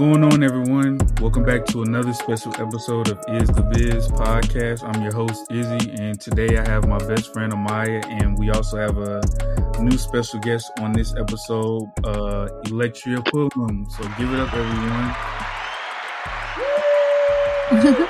going on, everyone? Welcome back to another special episode of Is the Biz podcast. I'm your host, Izzy, and today I have my best friend, Amaya, and we also have a new special guest on this episode, Electria Pullum. So give it up, everyone.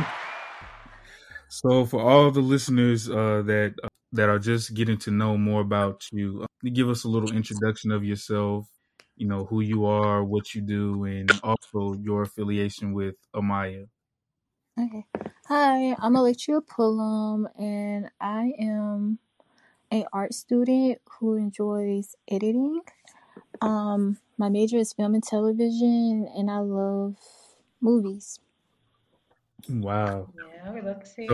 So for all the listeners that are just getting to know more about you, give us a little introduction of yourself. You know, who you are, what you do, and also your affiliation with Amaya. Okay. Hi, I'm Electria Pullum, and I am an art student who enjoys editing. My major is film and television, and I love movies. Wow. Yeah, we love to see.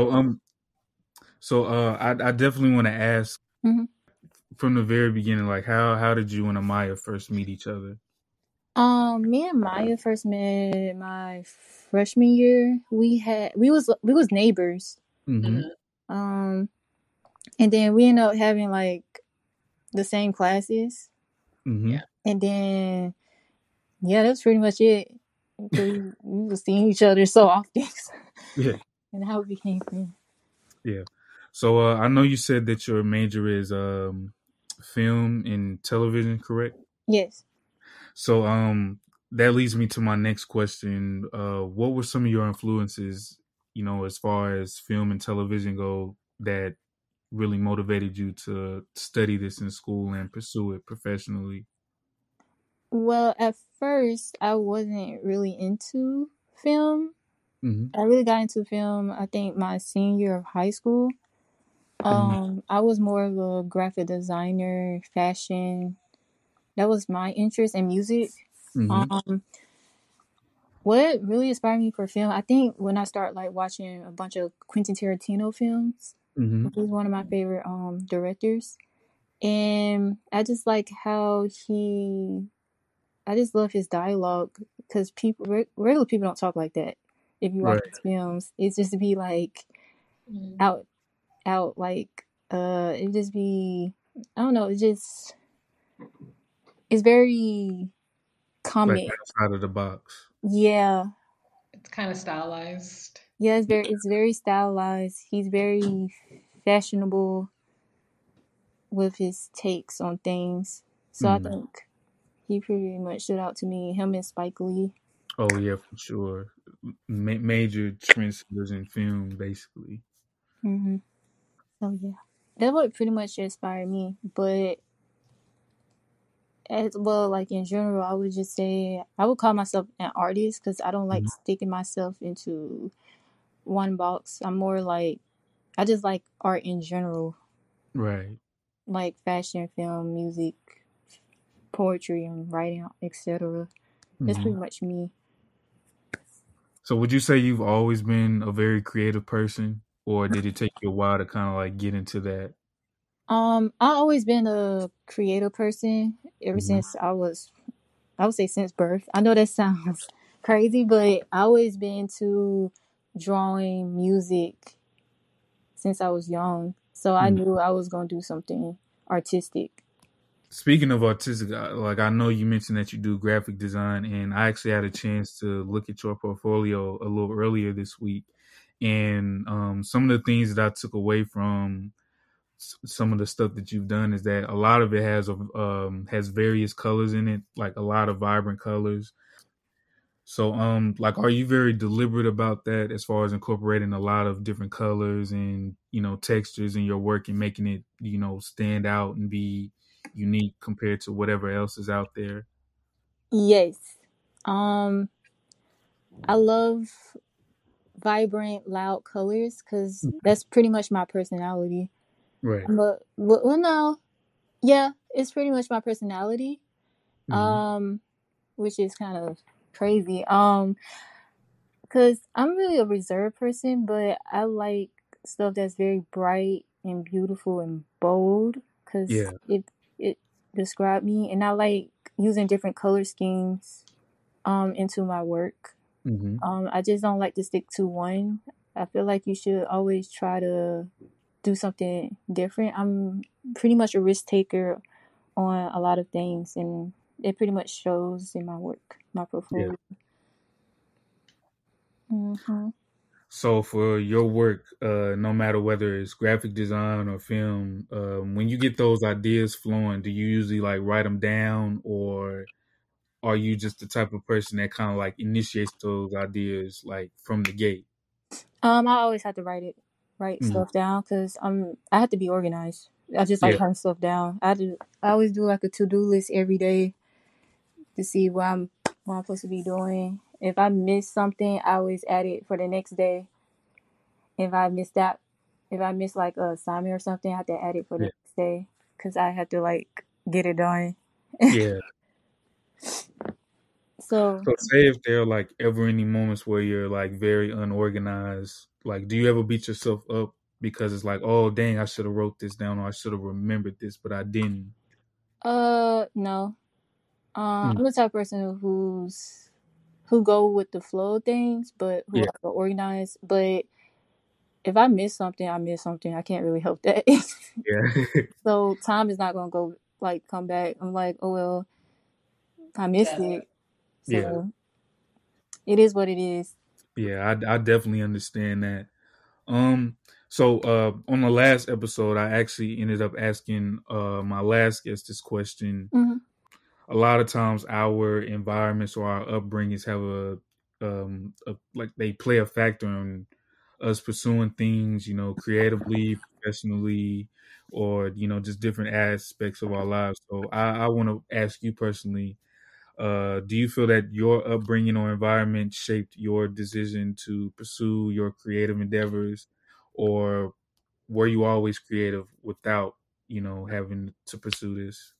I definitely want to ask Mhm. from the very beginning, like how did you and Amaya first meet each other? Me and Maya first met my freshman year. We was neighbors. Mm-hmm. And then we ended up having like the same classes. Mm-hmm. And then that's pretty much it. We were seeing each other so often. Yeah. And how we became friends. Yeah. So I know you said that your major is film and television, correct? Yes. So that leads me to my next question. What were some of your influences, you know, as far as film and television go, that really motivated you to study this in school and pursue it professionally? Well, at first, I wasn't really into film. Mm-hmm. I really got into film, I think, my senior year of high school. I was more of a graphic designer, fashion. That was my interest in music. Mm-hmm. What really inspired me for film, I think when I started like watching a bunch of Quentin Tarantino films, Mm-hmm. he's one of my favorite directors. And I just like how I just love his dialogue because regular people don't talk like that. If you watch Right. his films, it's just to be like out like it just be, I don't know, it's very Like comic. outside of the box. Yeah. It's kind of stylized. Yeah, it's very stylized. He's very fashionable with his takes on things. So I think he pretty much stood out to me. Him and Spike Lee. Oh yeah, for sure. Major trendsetters in film, basically. Mm-hmm. So yeah, that would pretty much inspire me. But as well, like in general, I would just say I would call myself an artist because I don't like sticking myself into one box. I'm more like, I just like art in general, Right. like fashion, film, music, poetry, and writing, etc. That's pretty much me. So would you say you've always been a very creative person, or did it take you a while to kind of like get into that? I always been a creative person ever since I would say since birth. I know that sounds crazy, but I always been into drawing, music since I was young. So I knew I was gonna do something artistic. Speaking of artistic, like I know you mentioned that you do graphic design, and I actually had a chance to look at your portfolio a little earlier this week, and some of the things that I took away from some of the stuff that you've done is that a lot of it has various colors in it, like a lot of vibrant colors. So like are you very deliberate about that as far as incorporating a lot of different colors and, you know, textures in your work and making it, you know, stand out and be unique compared to whatever else is out there? Yes. I love vibrant, loud colors because that's pretty much my personality. Right. Well, no, yeah, it's pretty much my personality. Which is kind of crazy. Because I'm really a reserved person, but I like stuff that's very bright and beautiful and bold because it describes me, and I like using different color schemes into my work. I just don't like to stick to one. I feel like you should always try to do something different. I'm pretty much a risk taker on a lot of things, and it pretty much shows in my work, my portfolio. Mm-hmm. So for your work, no matter whether it's graphic design or film, when you get those ideas flowing, do you usually like write them down, or are you just the type of person that kind of like initiates those ideas like from the gate? I always have to write Mm. stuff down because I have to be organized. I just Yeah, like writing stuff down. I always do like a to-do list every day to see what I'm supposed to be doing. If I miss something, I always add it for the next day. If I miss that, if I miss like a assignment or something, I have to add it for the yeah, next day because I have to like get it done. yeah. So, So say if there are like ever any moments where you're like very unorganized, like do you ever beat yourself up because it's like, oh dang, I should have wrote this down or I should have remembered this, but I didn't. no. Mm. I'm the type of person who go with the flow of things, but who Yeah, are organized. But if I miss something, I miss something. I can't really help that. yeah, So time is not gonna go like come back. I'm like, oh well, I missed Yeah. it. yeah. So it is what it is. Yeah, I definitely understand that. Um, so on the last episode, I actually ended up asking my last guest this question. Hmm. A lot of times, our environments or our upbringings have like they play a factor in us pursuing things, you know, creatively, professionally, or you know, just different aspects of our lives. So I want to ask you personally, do you feel that your upbringing or environment shaped your decision to pursue your creative endeavors, or were you always creative without, you know, having to pursue this?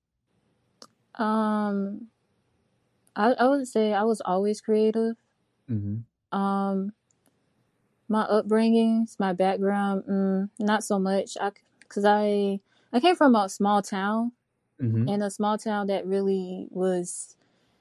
Um, I would say I was always creative. Mm-hmm. Um, my upbringings, my background, not so much. Cause I came from a small town, Mm-hmm. and a small town that really was,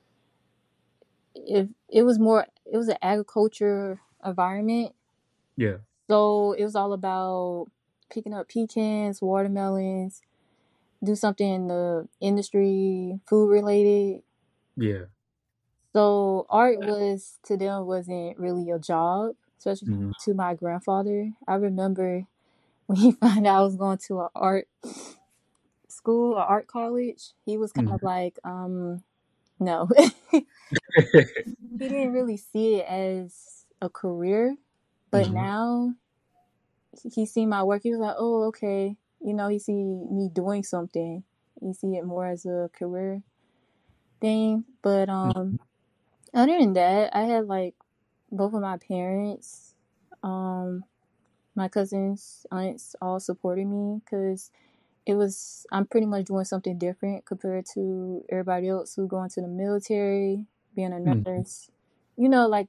if it was more, it was an agriculture environment. Yeah. So it was all about picking up pecans, watermelons, do something in the industry, food related. Yeah. So art was to them wasn't really a job, especially Mm-hmm. to my grandfather. I remember when he found out I was going to an art school, or art college, he was kind of Mm-hmm. like, no. He didn't really see it as a career, but Mm-hmm. now he seen my work. He was like, "Oh, okay." He see me doing something. He see it more as a career thing. But other than that, I had like both of my parents, um, my cousins, aunts, all supported me because I'm pretty much doing something different compared to everybody else who going to the military, being a Mm-hmm. nurse. Like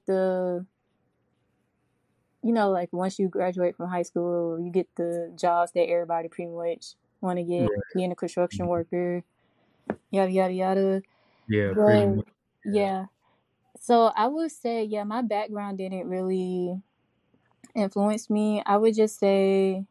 like once you graduate from high school, you get the jobs that everybody pretty much want to get, Right. being a construction Mhm. worker, yada, yada, yada. Yeah, pretty But much. Yeah. yeah, so I would say, yeah, my background didn't really influence me. I would just say,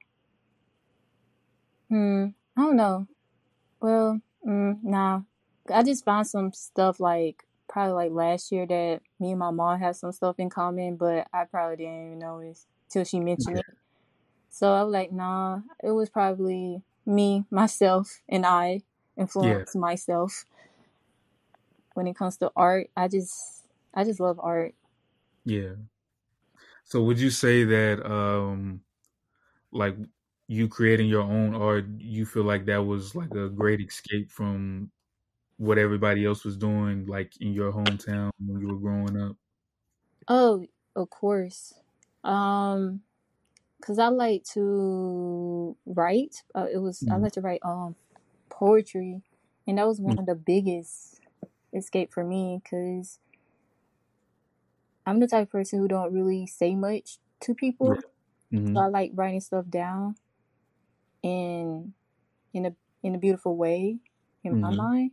I don't know. Well, nah. I just found some stuff like probably like last year that me and my mom have some stuff in common, but I probably didn't even notice till she mentioned Yeah. it. So I was like, nah, it was probably me, myself, and I Yeah. influenced myself when it comes to art. I just love art. Yeah. So would you say that like you creating your own art, you feel like that was like a great escape from what everybody else was doing like in your hometown when you were growing up? Oh, of course. Um, cause I like to write. I Mm. like to write poetry, and that was one Mm. of the biggest escape for me. Cause I'm the type of person who don't really say much to Yeah. people, so Mm-hmm. I like writing stuff down in in a in a beautiful way in my Mm-hmm. mind.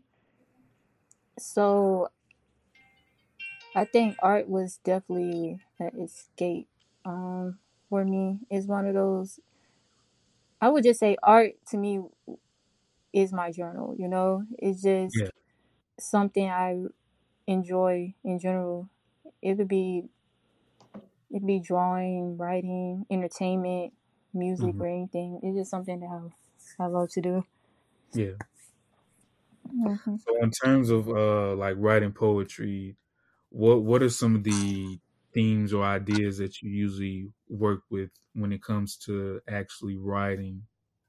So I think art was definitely an escape for me. It's one of those. I would just say art to me is my journal. It's Yeah. just something I enjoy in general. It could be It'd be drawing, writing, entertainment, music, or anything. It's just something that I love to do. Yeah. Mm-hmm. So in terms of like writing poetry, what are some of the themes or ideas that you usually work with when it comes to actually writing?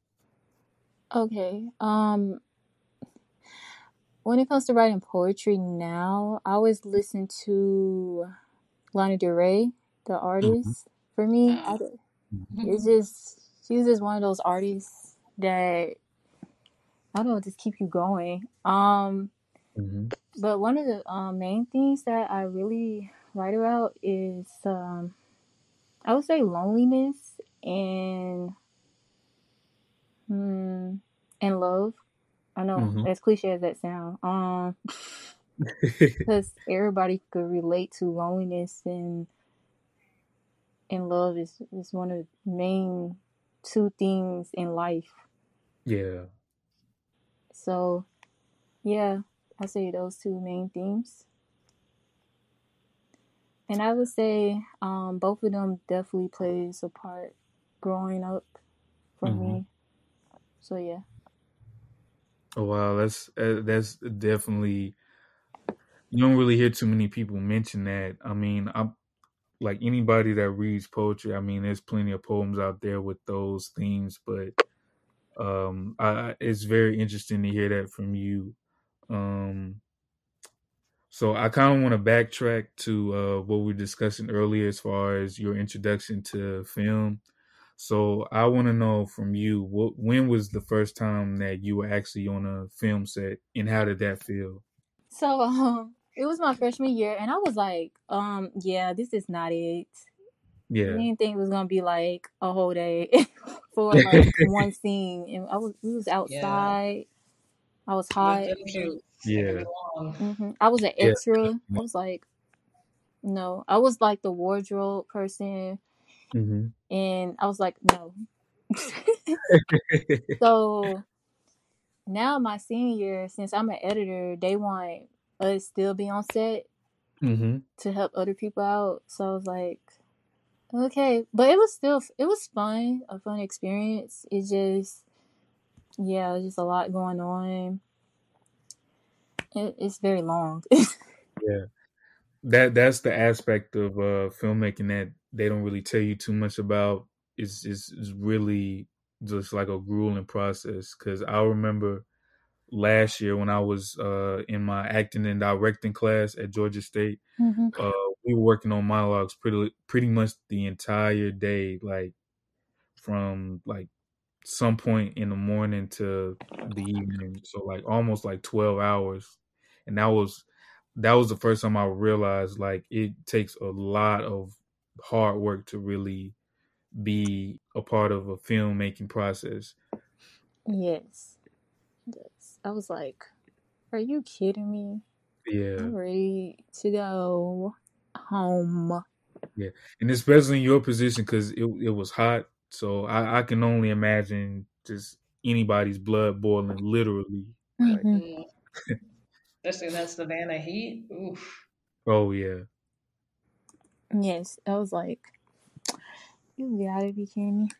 Okay. When it comes to writing poetry now, I always listen to Lana Del Rey, the Mm-hmm. artist. For me, it's Mm-hmm. just she's just one of those artists that I don't know, just keep you going. Mm-hmm. But one of the main things that I really write about is I would say loneliness and and love. I know Mm-hmm. as cliche as that sound. Because everybody could relate to loneliness and love is one of the main two things in life. Yeah. So yeah, I say those two main themes. And I would say both of them definitely plays a part growing up for Mm-hmm. me. So yeah. Oh wow, that's definitely, you don't really hear too many people mention that. I mean, I'm like anybody that reads poetry. I mean, there's plenty of poems out there with those themes, but it's very interesting to hear that from you. Um, so I kind of want to backtrack to what we were discussing earlier as far as your introduction to film. So I want to know from you, when was the first time that you were actually on a film set, and how did that feel? So it was my freshman year and I was like, yeah, this is not it. I Yeah. didn't think it was gonna be like a whole day for like one scene. And we was Yeah. outside. I was With hot. them shoots, it can Yeah. be long. I was an Yeah. extra. I was like, no. I was like the wardrobe person, Mm-hmm. and I was like, no. So now my senior year, since I'm an editor, they want us still be on set Mm-hmm. to help other people out. So I was like, okay, but it was fun, a fun experience. It just yeah, it's just a lot going on. It's very long. Yeah. That's the aspect of filmmaking that they don't really tell you too much about. Is really just like a grueling process. Because I remember last year when I was in my acting and directing class at Georgia State, hmm uh, we were working on monologues pretty much the entire day, like from like some point in the morning to the evening. So like almost like 12 hours. And that was the first time I realized like it takes a lot of hard work to really be a part of a filmmaking process. Yes, yes. I was like, are you kidding me? Yeah. I'm ready to go home. Yeah. And especially in your position, because it was hot. So I can only imagine just anybody's blood boiling literally. Like, hmm Mm. Especially in that Savannah heat. Oof. oh yeah. Yes, I was like, you gotta be kidding me.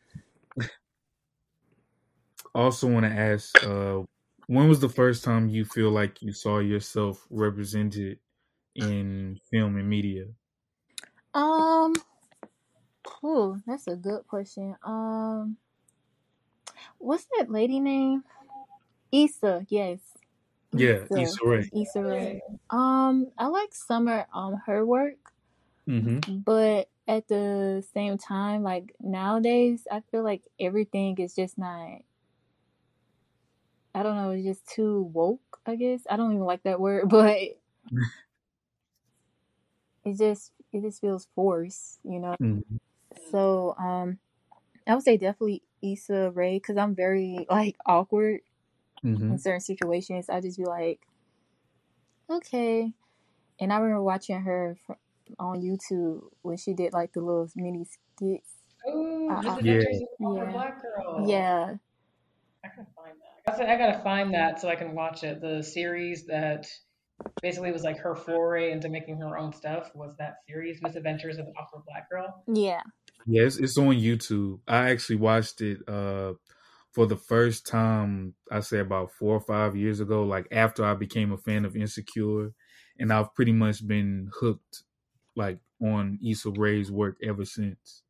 Also want to ask, when was the first time you feel like you saw yourself represented in film and media? Um, ooh, that's a good question. What's that lady name? Issa, yes. Yeah, Issa. Issa Rae. Issa Rae. Okay. I like Summer her work, Mm-hmm. but at the same time, like nowadays I feel like everything is just not I don't know, it's just too woke, I guess. I don't even like that word, but it just feels forced, you know. Mm-hmm. So, I would say definitely Issa Rae because I'm very like awkward Mm-hmm. in certain situations. I just be like, okay. And I remember watching her on YouTube when she did like the little mini skits. Ooh, Just I Yeah. Adventures of Walker yeah, Black Girl. yeah, I can find that. I gotta find that so I can watch it. The series that basically was like her foray into making her own stuff was that series, Misadventures of the Awkward Black Girl. Yeah. Yes, it's on YouTube. I actually watched it for the first time, I say about 4 or 5 years ago, like after I became a fan of Insecure, and I've pretty much been hooked like on Issa Rae's work ever since.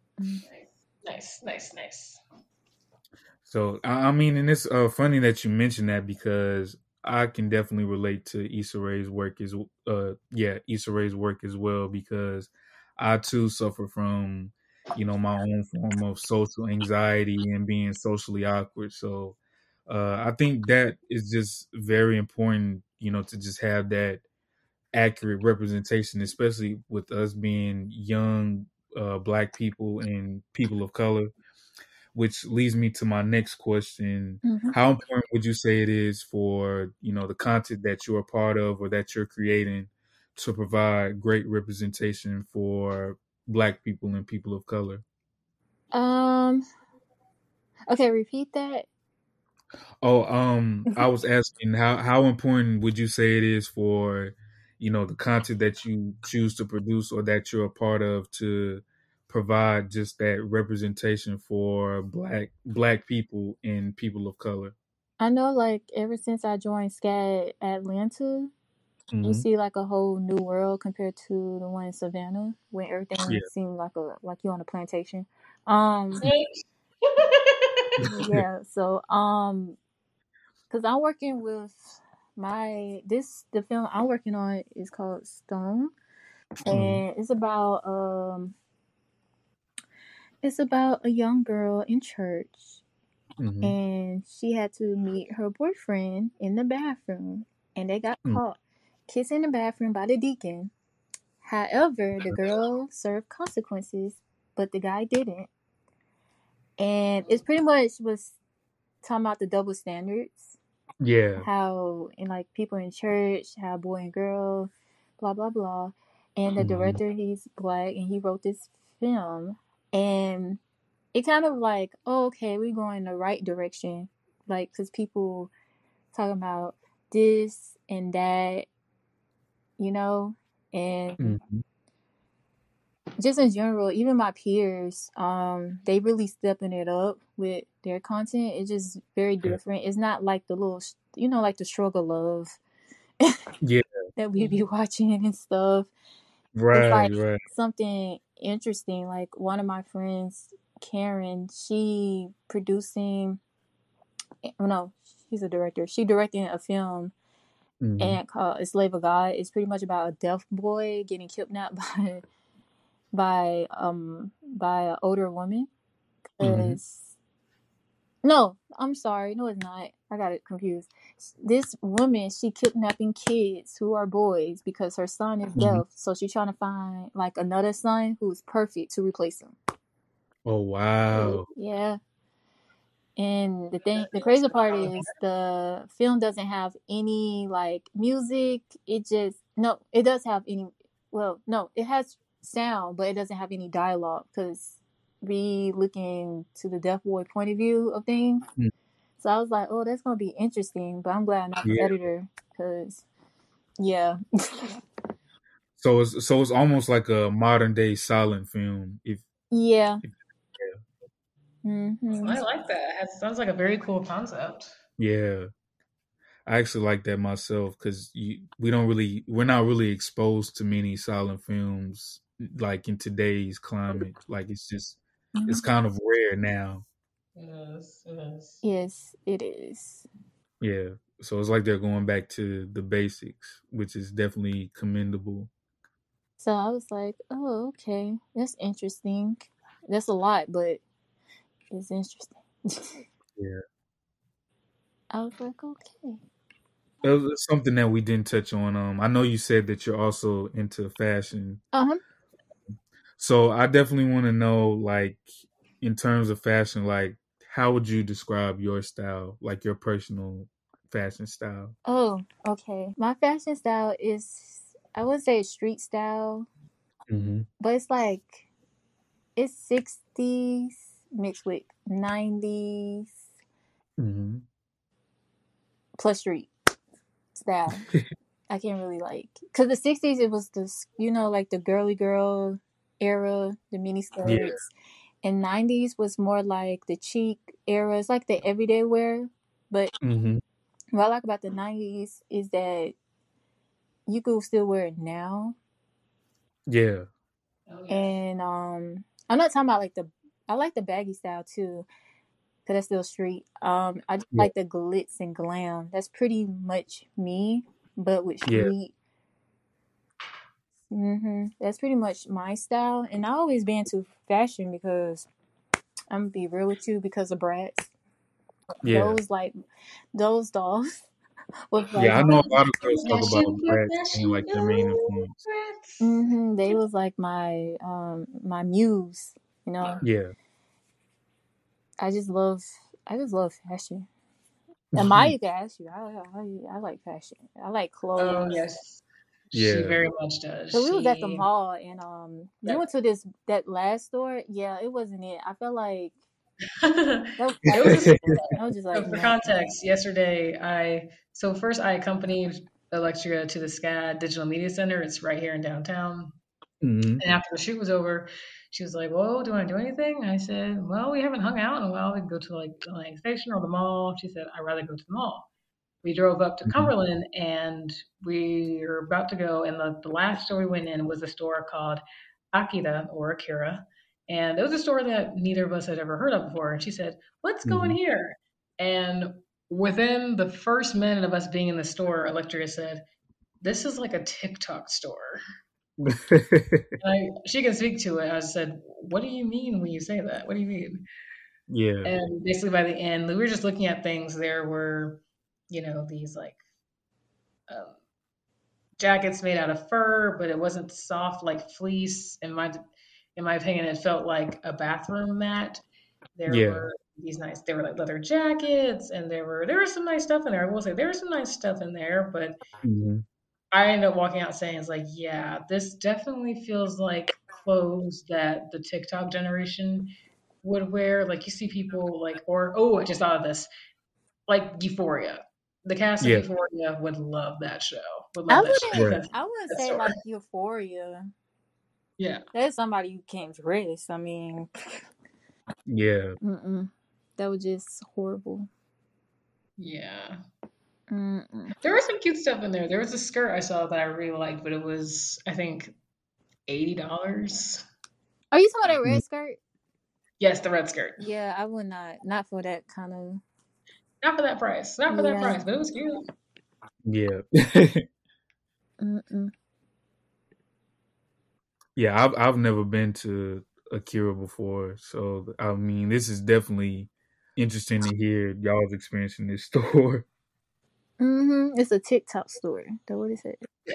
Nice. So I mean, and it's funny that you mentioned that because I can definitely relate to Issa Rae's work Issa Rae's work as well, because I too suffer from, my own form of social anxiety and being socially awkward. So I think that is just very important, to just have that accurate representation, especially with us being young Black people and people of color, which leads me to my next question. Mm-hmm. How important would you say it is for, the content that you're a part of or that you're creating to provide great representation for Black people and people of color? Okay, repeat that. Oh, I was asking how important would you say it is for, the content that you choose to produce or that you're a part of to provide just that representation for black people and people of color? I know, like, ever since I joined SCAD Atlanta, you Mm-hmm. see like a whole new world compared to the one in Savannah, when everything Yeah. seemed like you're on a plantation. Yeah. So because I'm working with the film I'm working on is called Stone, and it's about a young girl in church, Mm-hmm. and she had to meet her boyfriend in the bathroom, and they got caught kissing in the bathroom by the deacon. However, the girl served consequences, but the guy didn't. And it's pretty much was talking about the double standards. Yeah. How, in like people in church, how boy and girl, blah, blah, blah. And the director, he's Black, and he wrote this film. And it kind of like, oh, okay, we're going in the right direction. Like, because people talking about this and that, and just in general, even my peers, they really stepping it up with their content. It's just very different. It's not like the little, like the struggle love Yeah. that we be watching and stuff. It's Right. like Right. something interesting. Like one of my friends, Karen, she producing. No, she's a director. She directing a film and called "A Slave of God." It's pretty much about a deaf boy getting kidnapped by an older woman. No, I'm sorry. No, it's not. I got it confused. This woman, she kidnapping kids who are boys because her son is deaf. So she's trying to find like another son who's perfect to replace him. Oh wow. Yeah. And the crazy part is the film doesn't have any like music. It does have any. Well, no, it has sound, but it doesn't have any dialogue because we looking to the deaf boy point of view of things. So I was like, oh, that's gonna be interesting. But I'm glad I'm not the editor because, yeah. So it's almost like a modern day silent film. Yeah. I like that. It sounds like a very cool concept. Yeah, I actually like that myself because we're not really exposed to many silent films like in today's climate. Like it's kind of rare now. Yes, it is. Yes, it is. Yeah, so it's like they're going back to the basics, which is definitely commendable. So I was like, oh, okay, that's interesting. That's a lot, but it's interesting. Yeah. I was like, okay. It's something that we didn't touch on. I know you said that you're also into fashion. So I definitely want to know, like, in terms of fashion, like, how would you describe your style, like your personal fashion style? Oh, okay. My fashion style is, I would say, street style, but it's like it's 60s mixed with 90s plus street style. I can't really like, because the 60s it was this, like the girly girl era, the mini skirts, and 90s was more like the cheek era. It's like the everyday wear, but what I like about the 90s is that you could still wear it now. Yeah. Oh, yes. And I'm not talking about I like the baggy style too, because that's still street. I just like the glitz and glam. That's pretty much me, but with street. That's pretty much my style. And I always been into fashion because I'm gonna be real with you, because of Bratz. Yeah. Those dolls. I know a lot of girls talk about Bratz being like their main influence. They was like my my muse, Yeah. I just love fashion. And Maya can ask you, I like fashion. I like clothes. Oh yes. She very much does. So we was at the mall, and we went to that last store. Yeah, it wasn't it. I felt like it was just like, for context, yesterday first I accompanied Electria to the SCAD Digital Media Center. It's right here in downtown. And after the shoot was over, she was like, "Well, do you want to do anything?" I said, "Well, we haven't hung out in a while. We can go to like the Atlantic Station or the mall." She said, "I'd rather go to the mall." We drove up to Cumberland, and we were about to go. And the last store we went in was a store called Akira or Akira. And it was a store that neither of us had ever heard of before. And she said, "Let's go in here." And within the first minute of us being in the store, Electria said, "This is like a TikTok store." She can speak to it. I said, "What do you mean when you say that? What do you mean?" Yeah. And basically by the end, we were just looking at things. There were, these like jackets made out of fur, but it wasn't soft like fleece. In my opinion, it felt like a bathroom mat. There were they were like leather jackets, and there was some nice stuff in there. I will say there was some nice stuff in there, but I ended up walking out saying, "It's like, yeah, this definitely feels like clothes that the TikTok generation would wear." Like you see people like, I just thought of this, like Euphoria. The cast of Euphoria would love that show. Would love that show. I wouldn't say like Euphoria. Yeah, that's somebody you can't dress. I mean, that was just horrible. Yeah. There was some cute stuff in there. There was a skirt I saw that I really liked, but it was, I think, $80. Are you talking about that red skirt? Yes, the red skirt. Yeah, I would not for that kind of. Not for that price. Not for that price, but it was cute. Yeah. Yeah, I've never been to Akira before, so I mean, this is definitely interesting to hear y'all's experience in this store. It's a TikTok store. That's what it said. Yeah,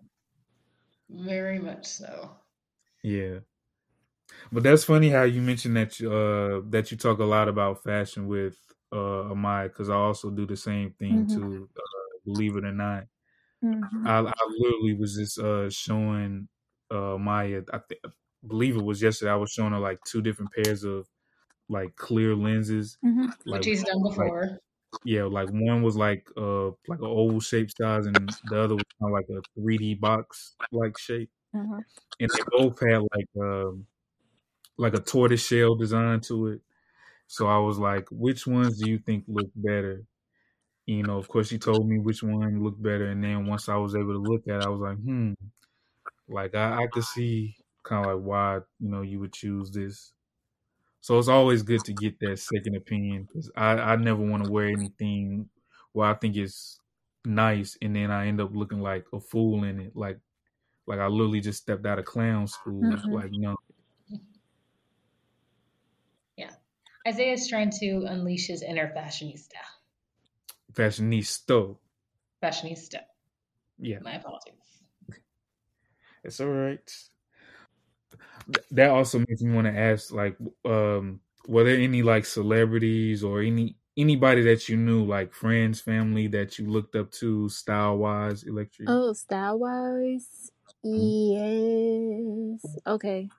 very much so. Yeah, but that's funny how you mentioned that you talk a lot about fashion with Amaya, because I also do the same thing too. Believe it or not, I literally was just showing Maya. I believe it was yesterday. I was showing her like two different pairs of like clear lenses, which he's done before. Like one was like an oval shape size, and the other was kind of like a 3D box like shape, and they both had like a tortoise shell design to it. So I was like, which ones do you think look better? Of course, she told me which one looked better, and then once I was able to look at it, I was like, like I could see kind of like why you would choose this. So it's always good to get that second opinion, because I never want to wear anything where I think it's nice and then I end up looking like a fool in it, like I literally just stepped out of clown school. Like, no. Yeah, Isaiah's trying to unleash his inner fashionista. Fashionista. Yeah. My apologies. It's all right. That also makes me want to ask, like, were there any like celebrities or anybody that you knew, like friends, family, that you looked up to style wise, Electric? Oh, style wise, yes. Okay.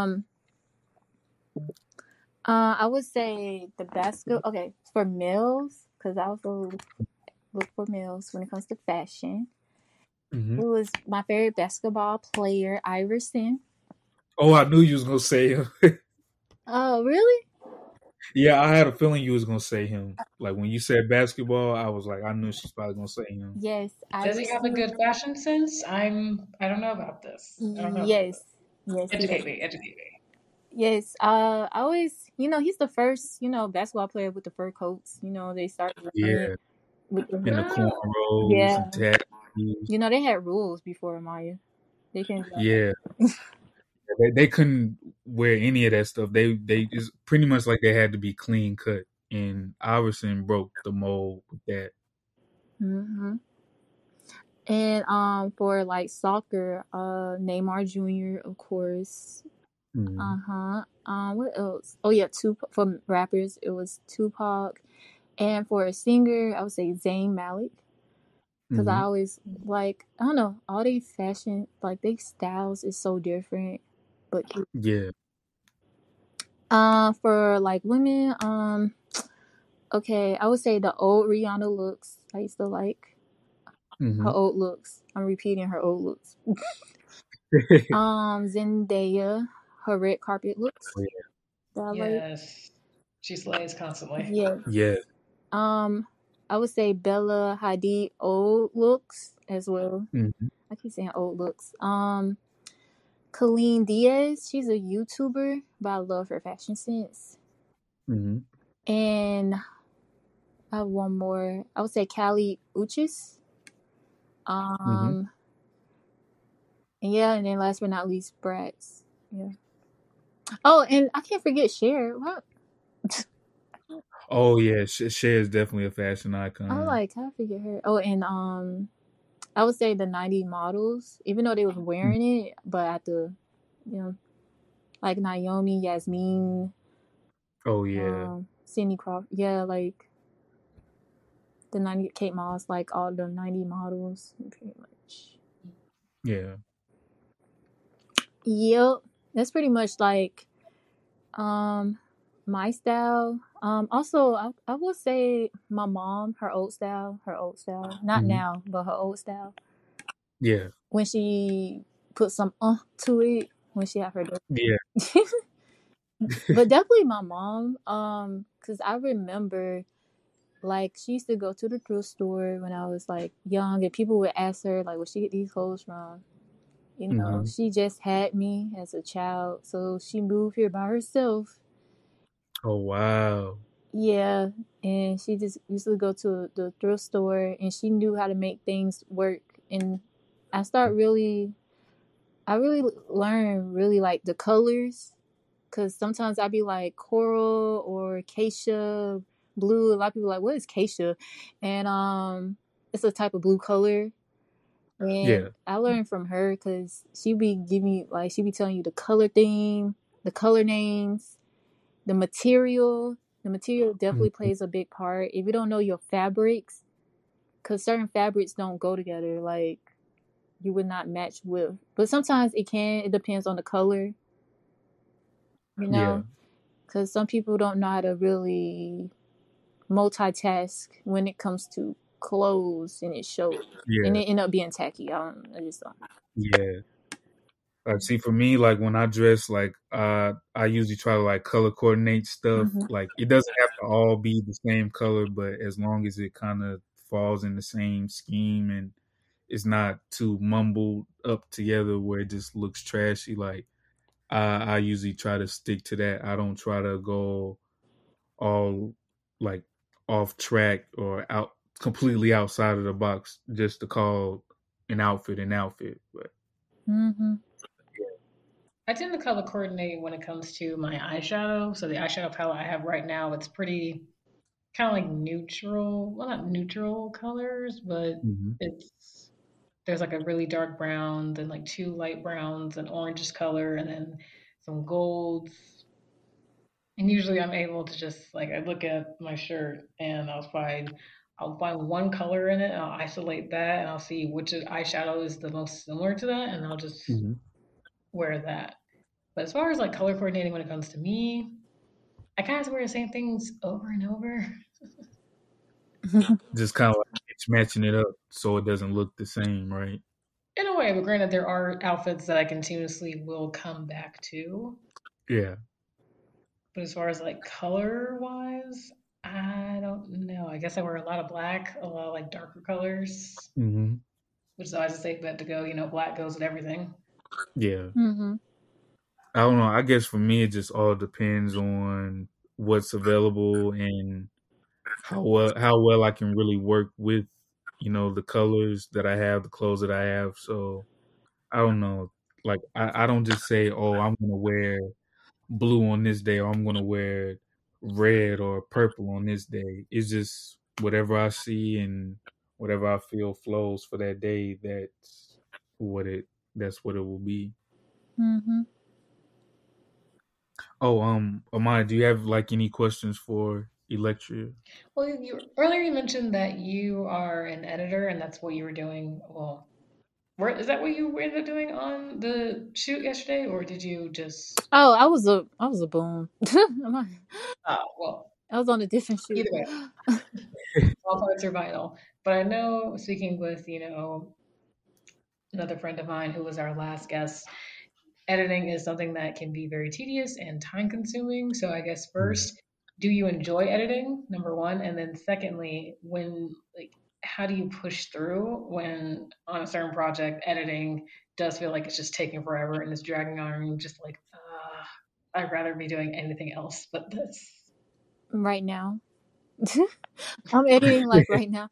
I would say the basketball. Okay, for males, because I also look for males when it comes to fashion. It was my favorite basketball player, Iverson. Oh, I knew you was gonna say him. Oh, really? Yeah, I had a feeling you was gonna say him. Like when you said basketball, I was like, I knew she's probably gonna say him. Yes, Does he have a Iverson. good fashion sense? I don't know about this. I don't know about Yes, this. yes, Educate me. Educate me. yes. I always, he's the first, basketball player with the fur coats. They started wearing Yeah, it with the, and the Oh, cornrows yeah. and tattoos. They had rules before Maya. They couldn't. Yeah, they couldn't wear any of that stuff. They it's pretty much like they had to be clean cut, and Iverson broke the mold with that. Mm-hmm. And for like soccer, Neymar Jr. of course. Mm-hmm. What else? Oh yeah, Tupac. For rappers, it was Tupac, and for a singer, I would say Zayn Malik. Because I Mm-hmm. always like, I don't know, all these fashion, like, they styles is so different. But Yeah. for like women, okay, I would say the old Rihanna looks. I used to like her Mm-hmm. old looks. I'm repeating her old looks. Zendaya, her red carpet looks. That I like. yes. She slays constantly. Yeah. Yeah. I would say Bella Hadid old looks as well. Mm-hmm. I keep saying old looks. Colleen Diaz, she's a YouTuber, but I love her fashion sense. Mm-hmm. And I have one more. I would say Kali Uchis. Mm-hmm. And yeah, and then last but not least, Bratz. Yeah. Oh, and I can't forget Cher. What? Oh yeah, Cher is definitely a fashion I icon. can't forget her. Oh, and I would say the 90 models, even though they was wearing it, but at the, like Naomi, Yasmin. Oh yeah. Cindy Crawford. Yeah, like the 90 Kate Moss, like all the 90 models, pretty much. Yeah. Yep, that's pretty much like my style. Also, I will say my mom, her old style, not Mm-hmm. now, but her old style. Yeah. When she put some to it, when she had her. Yeah. But definitely my mom, because I remember, like, she used to go to the thrift store when I was like young, and people would ask her like, where she get these clothes from. Mm-hmm. She just had me as a child, so she moved here by herself. Oh wow. Yeah, and she just used to go to the thrift store, and she knew how to make things work. And I really learned really like the colors, because sometimes I'd be like coral or acacia blue. A lot of people are like, what is acacia? And it's a type of blue color. And Yeah. I learned from her because she be telling you the color theme, the color names, the material. The material definitely Mm-hmm. plays a big part. If you don't know your fabrics, because certain fabrics don't go together, like you would not match with. But sometimes it can. It depends on the color. Yeah. Because some people don't know how to really multitask when it comes to clothes, and it shows. And Yeah. it end up being tacky. I just don't. Yeah. Like, see, for me, like when I dress, like I usually try to like color coordinate stuff. Mm-hmm. Like it doesn't have to all be the same color, but as long as it kind of falls in the same scheme and it's not too mumbled up together where it just looks trashy. Like I usually try to stick to that. I don't try to go all like off track or out completely outside of the box just to call an outfit an outfit. But Mm-hmm. I tend to color coordinate when it comes to my eyeshadow. So the eyeshadow palette I have right now, it's pretty kind of like neutral. Well, not neutral colors, but mm-hmm. it's there's like a really dark brown, then like two light browns, an orangish color, and then some golds. And usually I'm able to just like I look at my shirt and I'll find one color in it, and I'll isolate that, and I'll see which eyeshadow is the most similar to that, and I'll just Mm-hmm. wear that. But as far as like color coordinating when it comes to me, I kind of wear the same things over and over. Just kind of like it's matching it up so it doesn't look the same, right? In a way, but granted, there are outfits that I continuously will come back to. Yeah. But as far as like color wise, I don't know. I guess I wear a lot of black, a lot of like darker colors, Mm-hmm. which is always a safe bet to go. Black goes with everything. Yeah. Mm-hmm. I don't know. I guess for me, it just all depends on what's available and how well I can really work with, the colors that I have, the clothes that I have. So I don't know. Like I don't just say, oh, I'm gonna wear blue on this day, or I'm gonna wear red or purple on this day. It's just whatever I see and whatever I feel flows for that day. What it that's what it will be. Mm-hmm. Oh, Amaya, do you have like any questions for Electria? Well, earlier you mentioned that you are an editor, and that's what you were doing. Well, is that what you ended up doing on the shoot yesterday, or did you just? Oh, I was a boom. Well, I was on a different shoot. either way, all parts are vital. But I know, speaking with another friend of mine who was our last guest, editing is something that can be very tedious and time consuming. So I guess Mm. first, do you enjoy editing? Number one, and then secondly, how do you push through when on a certain project editing does feel like it's just taking forever and it's dragging on and you're just like, I'd rather be doing anything else but this. Right now. I'm editing like right now.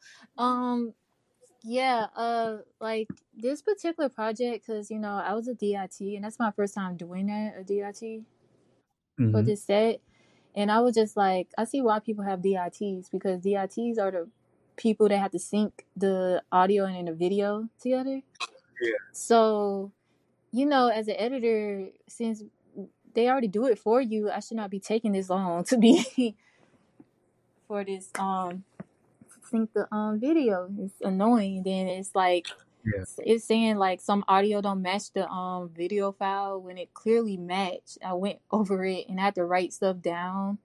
Yeah, like this particular project, because I was a DIT, and that's my first time doing that, a DIT for Mm-hmm. this set. And I was just like, I see why people have DITs, because DITs are the people that have to sync the audio and the video together. Yeah. So, as an editor, since they already do it for you, I should not be taking this long to be for this sync the video. It's annoying. Then it's like it's saying like some audio don't match the video file when it clearly matched. I went over it and I had to write stuff down.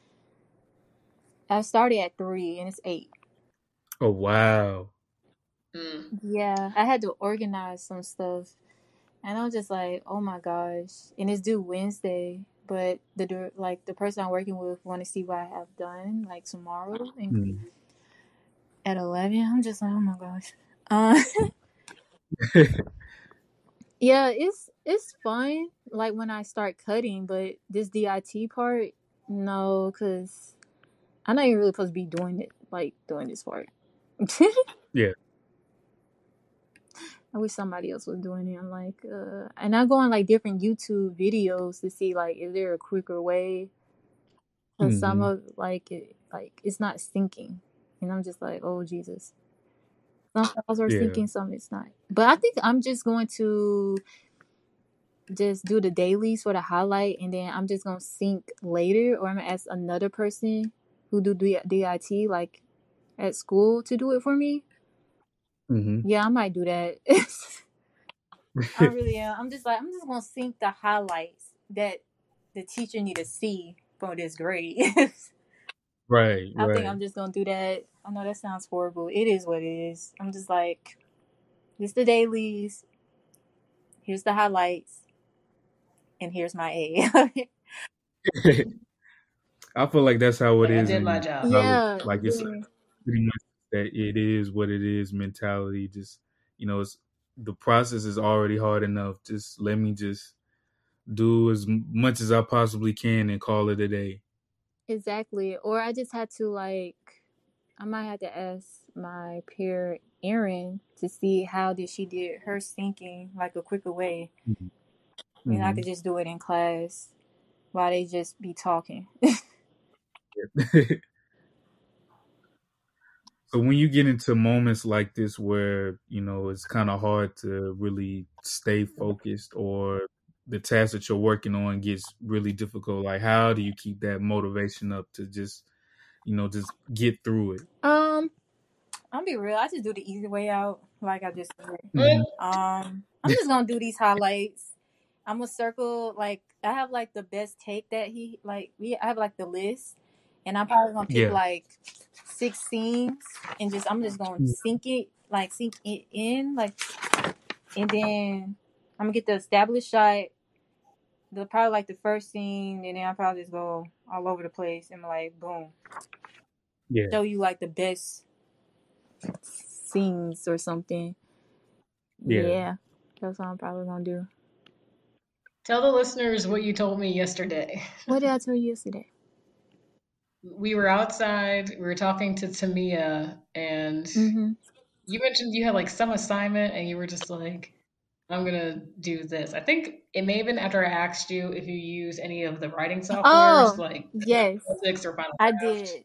I started at 3 and it's 8. Oh wow. Yeah, I had to organize some stuff, and I was just like, oh my gosh. And it's due Wednesday, but the person I'm working with want to see what I have done like tomorrow and at 11. I'm just like, oh my gosh. Yeah, it's fun like when I start cutting, but this DIT part, no, because I'm not even really supposed to be doing this part. Yeah. I wish somebody else was doing it. I'm like, and I go on like different YouTube videos to see like, is there a quicker way? Because some of it's not syncing, and I'm just like, oh Jesus. Some files are syncing, some it's not. But I think I'm just going to just do the dailies for the highlight, and then I'm just gonna sync later, or I'm gonna ask another person who do DIT like at school to do it for me. Yeah, I might do that. I really am. I'm just gonna sync the highlights that the teacher need to see for this grade. Right. I think I'm just gonna do that. I know that sounds horrible. It is what it is. I'm just like, this the dailies. Here's the highlights, and here's my A. I feel like that's how it is. I did my job. Yeah, like it's pretty much that it is what it is mentality. Just it's the process is already hard enough. Just let me just do as much as I possibly can and call it a day. Exactly. Or I just had to I might have to ask my peer Erin to see how she did her syncing like a quicker way. And I could just do it in class while they just be talking. So when you get into moments like this where, it's kind of hard to really stay focused, or the task that you're working on gets really difficult, like how do you keep that motivation up to just get through it? I'll be real. I just do the easy way out, like I just said. I'm just gonna do these highlights. I'm gonna circle I have the best take that I have the list, and I'm probably gonna pick 6 scenes and I'm just gonna sync it in and then I'm gonna get the established shot. Probably like the first scene, and then I'll probably just go all over the place and like boom, show you like the best scenes or something. Yeah, that's what I'm probably gonna do. Tell the listeners what you told me yesterday. What did I tell you yesterday? We were outside. We were talking to Tamia, and you mentioned you had like some assignment, and you were just like, "I'm gonna do this." I think it may have been after I asked you if you use any of the writing softwares, like yes, or Final I did.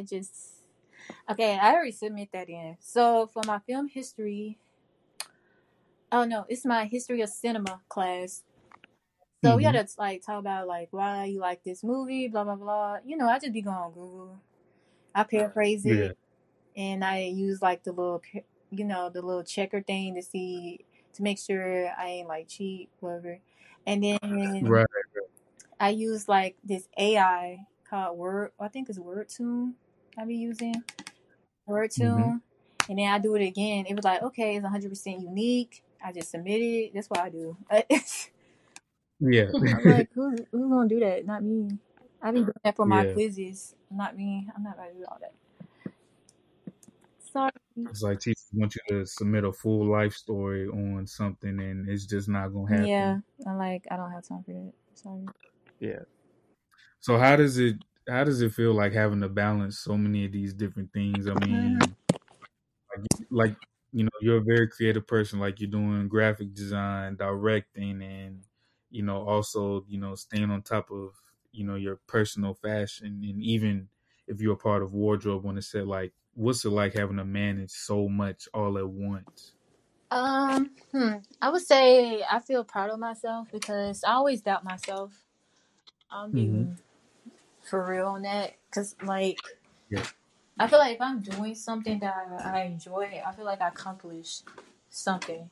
I already submit that in. So for my film history, oh no, it's my history of cinema class. So we had to like talk about like why you like this movie, blah blah blah. You know, I just be going on Google. I paraphrase it, and I use like the little checker thing to make sure I ain't like cheat, whatever. And then I use like this AI called Word. I think it's WordTune. I be using WordTune, and then I do it again. It was like, okay, it's 100% unique. I just submit it. That's what I do. Yeah. I'm like, who's gonna do that? Not me. I be doing that for my quizzes. Not me. I'm not gonna do all that. Sorry. It's like teachers want you to submit a full life story on something, and it's just not gonna happen. Yeah, I don't have time for that. Sorry. Yeah. So how does it feel like having to balance so many of these different things? I mean, like you know, you're a very creative person. Like you're doing graphic design, directing, and you know, also staying on top of your personal fashion, and even if you're a part of wardrobe on the set, like what's it like having to manage so much all at once? I would say I feel proud of myself because I always doubt myself. I'll be for real on that because like I feel like if I'm doing something that I enjoy, I feel like I accomplished something.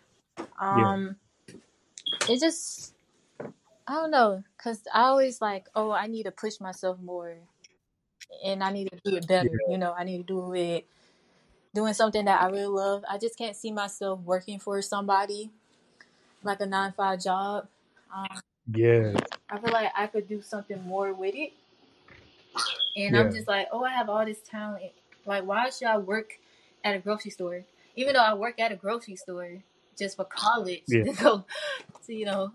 It just I don't know because I always like, oh, I need to push myself more and I need to do it better. You know, I need to do it doing something that I really love. I just can't see myself working for somebody like a 9-to-5 job. I feel like I could do something more with it. And I'm just like, oh, I have all this talent. Like, why should I work at a grocery store? Even though I work at a grocery store just for college to go to,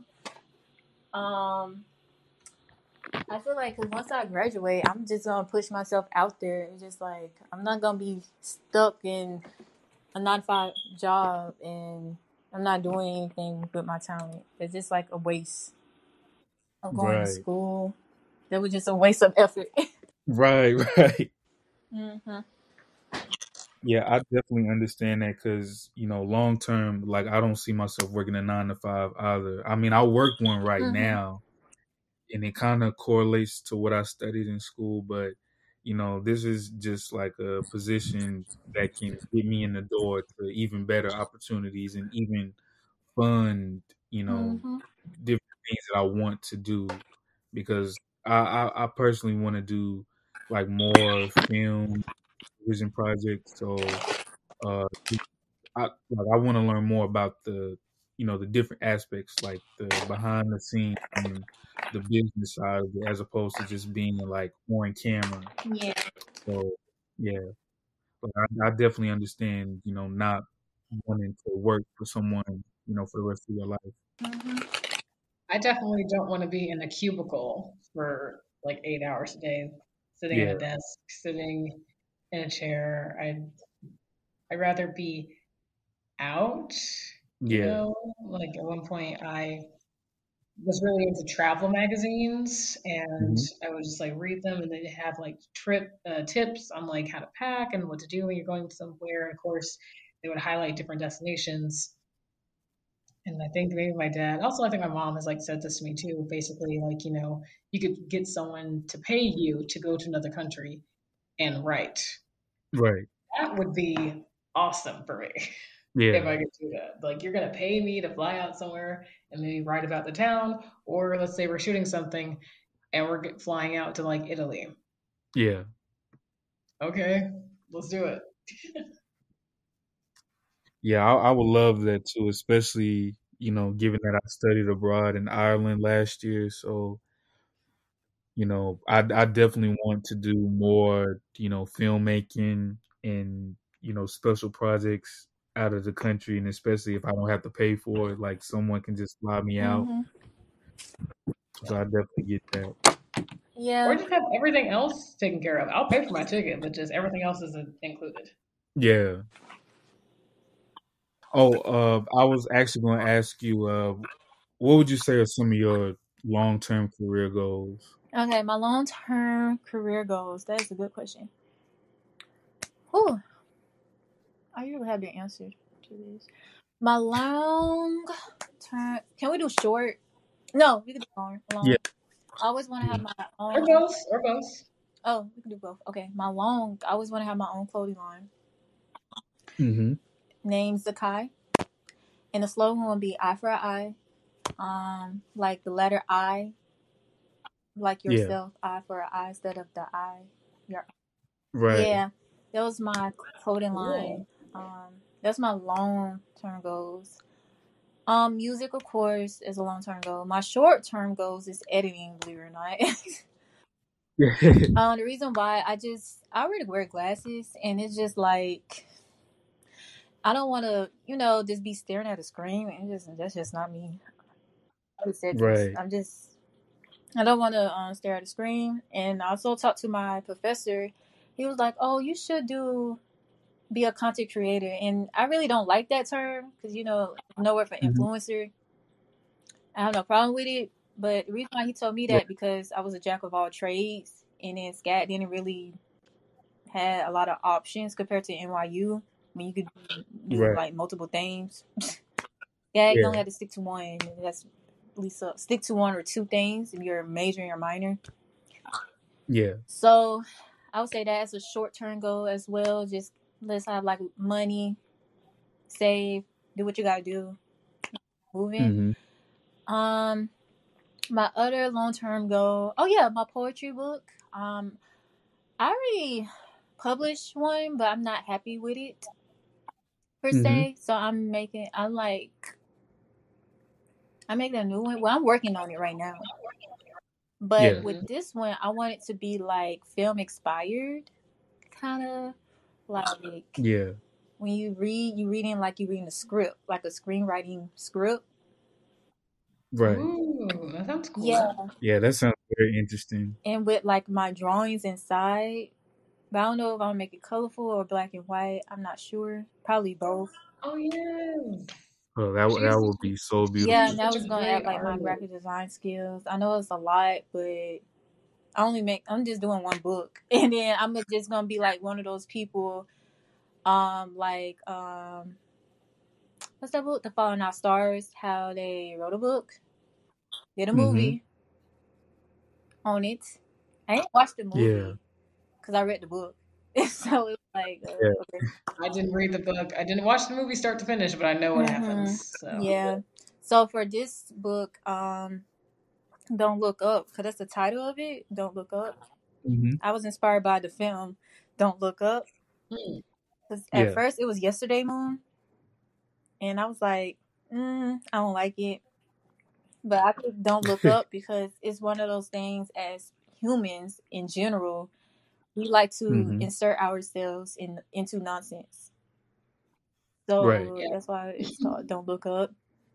I feel like because once I graduate, I'm just going to push myself out there. It's just like, I'm not going to be stuck in a 9-to-5 job and I'm not doing anything with my talent. It's just like a waste of going to school. That was just a waste of effort. Right. Yeah, I definitely understand that because, long term, like I don't see myself working a 9-to-5 either. I mean, I work one right now and it kind of correlates to what I studied in school, but this is just like a position that can get me in the door to even better opportunities and even fund, different things that I want to do because I personally want to do like more film vision projects. So I want to learn more about the different aspects, like the behind the scenes and the business side of it, as opposed to just being like on camera. Yeah. So yeah, but I definitely understand, not wanting to work for someone, for the rest of your life. I definitely don't want to be in a cubicle for like 8 hours a day, sitting at a desk, sitting in a chair. I'd rather be out. Like at one point I was really into travel magazines and I would just like read them and they'd have like trip tips on like how to pack and what to do when you're going somewhere. And of course, they would highlight different destinations. And I think maybe my dad, also I think my mom has like said this to me too, basically like, you could get someone to pay you to go to another country and write. Right. That would be awesome for me. Yeah. If I could do that. Like you're gonna pay me to fly out somewhere and maybe write about the town, or let's say we're shooting something and we're flying out to like Italy. Yeah. Okay, let's do it. Yeah, I would love that too, especially, given that I studied abroad in Ireland last year. So, I definitely want to do more, filmmaking and, special projects out of the country. And especially if I don't have to pay for it, like someone can just fly me out. Mm-hmm. So I definitely get that. Or Yeah. just have everything else taken care of. I'll pay for my ticket, but just everything else is included. Yeah. Oh, I was actually going to ask you, what would you say are some of your long-term career goals? Okay, my long-term career goals. That is a good question. Whew. I usually have the answer to this. My long term. Can we do short? No, we can do long. Yeah. Long. I always want to have my Or own. both, or both. Oh, we can do both. Okay, my long. I always want to have my own clothing line. Mm-hmm. Named Zakai, and the slogan will be "Eye for an eye." Like the letter I, like Yeah. yourself, eye for an eye instead of the I. Your Right. Yeah, that was my clothing line. Cool. That's my long term goals. Music of course is a long term goal. My short term goals is editing, believe it or not. The reason why I already wear glasses and it's just like I don't want to, just be staring at a screen. And that's just not me. I always said this. Right. I don't want to stare at a screen. And I also talked to my professor. He was like, "Oh, you should be a content creator," and I really don't like that term because nowhere for Mhm. influencer. I have no problem with it, but the reason why he told me Right. that because I was a jack of all trades, and then SCAT didn't really had a lot of options compared to NYU when you could do Right. like multiple things. Yeah, you only Yeah. have to stick to one. That's at least stick to one or two things if you're majoring or minor. Yeah. So I would say that's a short term goal as well. Just let's have like money, save, do what you gotta do, moving. Mm-hmm. My other long term goal. Oh yeah, my poetry book. I already published one, but I'm not happy with it per Mm-hmm. se. So I'm making a new one. Well, I'm working on it right now. But Yeah. with Mm-hmm. this one, I want it to be like film expired, kind of like Yeah. when you read, you reading like you reading a script, like a screenwriting script. Right. Ooh, that sounds Yeah, cool. Yeah. That sounds very interesting. and with like my drawings inside. But I don't know if I'm gonna make it colorful or black and white. I'm not sure. Probably both. Oh yeah, Oh, that she's would be so Yeah, beautiful. and that such a was gonna add great like my artist. graphic design skills. I know it's a lot, but I'm just doing one book, and then I'm just gonna be like one of those people, like what's that book, The Falling Out Stars? How they wrote a book, did a Mm-hmm. movie on it. I didn't watch the Yeah. movie because I read the book, so it was like Yeah. okay. I didn't read the book. I didn't watch the movie start to finish, but I know what happens. So Yeah. So for this book, Don't Look Up, because that's the title of it. Don't Look Up. Mm-hmm. I was inspired by the film Don't Look Up. hmm. Because at Yeah. first it was Yesterday Moon. And I was like, I don't like it. But I picked Don't Look Up because it's one of those things as humans in general, we like to Mm-hmm. insert ourselves into nonsense. Right. So Yeah. that's why it's called Don't Look Up.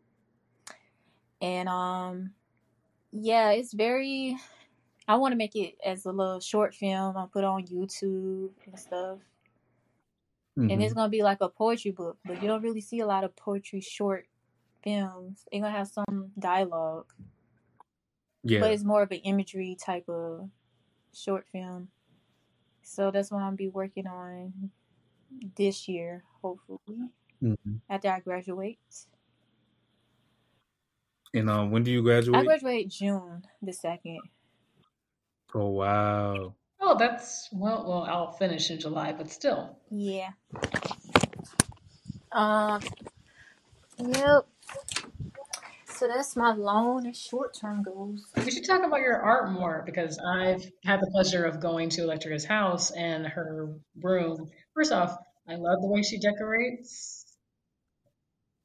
And yeah, it's very I want to make it as a little short film. I'll put it on YouTube and stuff. And it's Mm-hmm. gonna be like a poetry book, but you don't really see a lot of poetry short films. They're gonna have some dialogue, but Yeah. it's more of an imagery type of short film. So that's what I'll be working on this year, hopefully, Mm-hmm. after I graduate. And when do you I graduate? graduate June the 2nd. Oh, wow. Oh, that's well. I'll finish in July, but still. Yeah. Um. Yep. So that's my long and short term goals. We should talk about your art more because I've had the pleasure of going to Electrica's house and her room. First off, I love the way she decorates.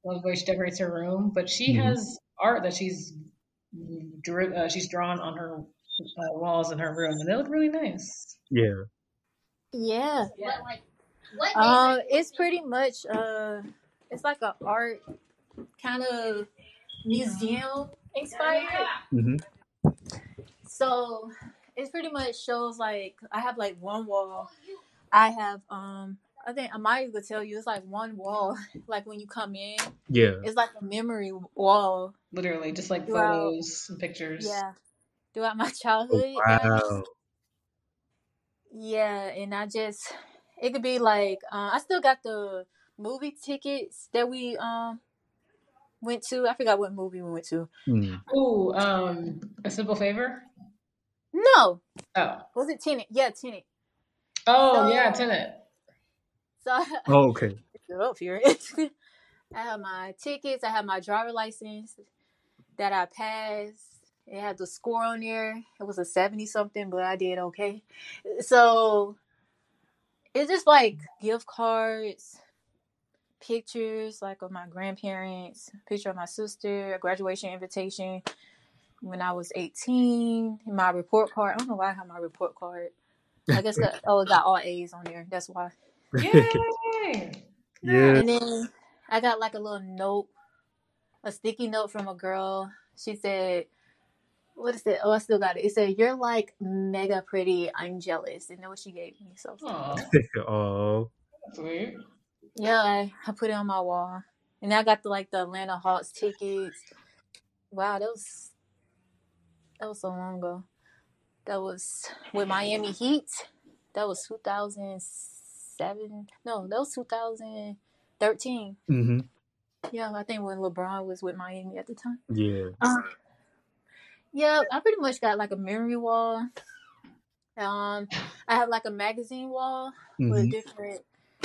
love the way she decorates her room. But she has art that she's drawn on her walls in her room, and they look really nice. Yeah. Yeah. It's pretty much it's like an art kind of museum inspired. So it pretty much shows like I have like one wall. I have I think Amaya would tell you it's like one wall. Like when you come in, it's like a memory wall. Literally, just like photos and pictures. Yeah, throughout my childhood. Oh, wow. Yeah, and it could be like I still got the movie tickets that we went to. I forgot what movie we went to. Ooh, A Simple Favor? No. Oh. Was it Tenet? Yeah, Tenet. Oh, yeah, Tenet. So okay. Up here. I have my tickets. I have my driver license that I passed. It had the score on there. It was a 70 something, but I did okay. So it's just like gift cards, pictures like of my grandparents, picture of my sister, a graduation invitation when I was 18, my report card. I don't know why I have my report card. I guess it got all A's on there. That's why. Yay! Yeah. And then I got like a little note, a sticky note from a girl. She said, what is it? Oh, I still got it. It said, "You're like mega pretty. I'm jealous." And then what she gave me. So. Oh. Sweet. Yeah, I put it on my wall. And I got the Atlanta Hawks tickets. Wow, that was so long ago. That was with Miami Heat. That was 2007. No, that was 2013. Yeah, I think when LeBron was with Miami at the time. Yeah. Yeah, I pretty much got like a memory wall. I have like a magazine wall with different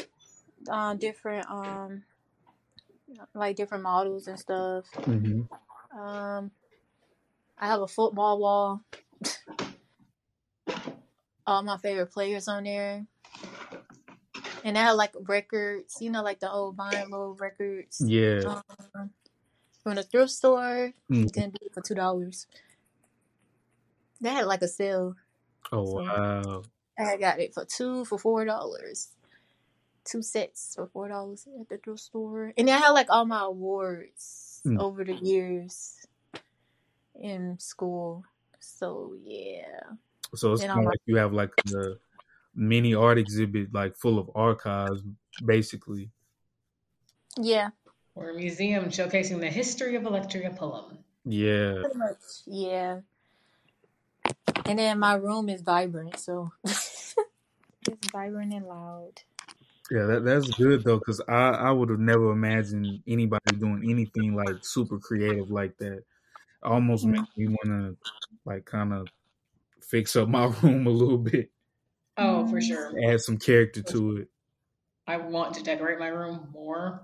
different models and stuff. I have a football wall. All my favorite players on there. And I have like records, like the old vinyl records. Yeah. From the thrift store. You can get it for $2. They had like a sale. Oh, so wow. I got it for $4. 2 sets for $4 at the thrift store. And I had like all my awards over the years in school. So, yeah. So it's kind of like you have like the mini art exhibit, like full of archives, basically. Yeah. Or a museum showcasing the history of Electria Pullum. Yeah. Pretty much, yeah. And then my room is vibrant, so it's vibrant and loud. Yeah, that's good though, because I would have never imagined anybody doing anything like super creative like that. Almost makes me want to like kind of fix up my room a little bit. Oh, for sure. Add some character to it. I want to decorate my room more.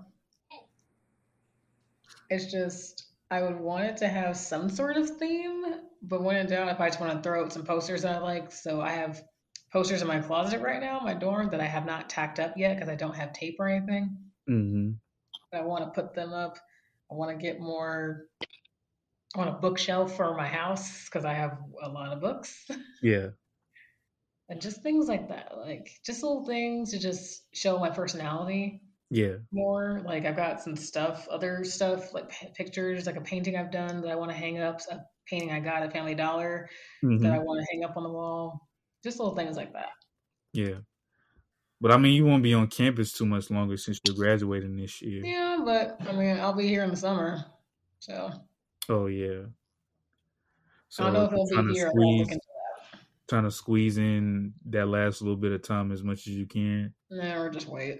It's just, I would want it to have some sort of theme, but when in doubt, if I just want to throw out some posters I like. So I have posters in my closet right now, my dorm, that I have not tacked up yet because I don't have tape or anything. I want to put them up. I want to get more. I want a bookshelf for my house because I have a lot of books. Yeah. And just things like that, like just little things to just show my personality. Yeah. More like I've got some other stuff like pictures, like a painting I've done that I want to hang up, a painting I got at Family Dollar that I want to hang up on the wall. Just little things like that. Yeah. But I mean, you won't be on campus too much longer since you're graduating this year. Yeah, but I mean, I'll be here in the summer, so. Oh yeah. So I don't know if he'll be here. Trying to squeeze in that last little bit of time as much as you can. No, or just wait.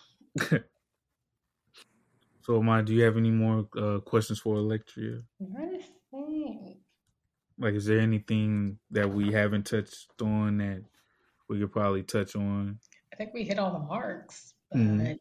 So, Amaya, do you have any more questions for Electria? Like, is there anything that we haven't touched on that we could probably touch on? I think we hit all the marks. But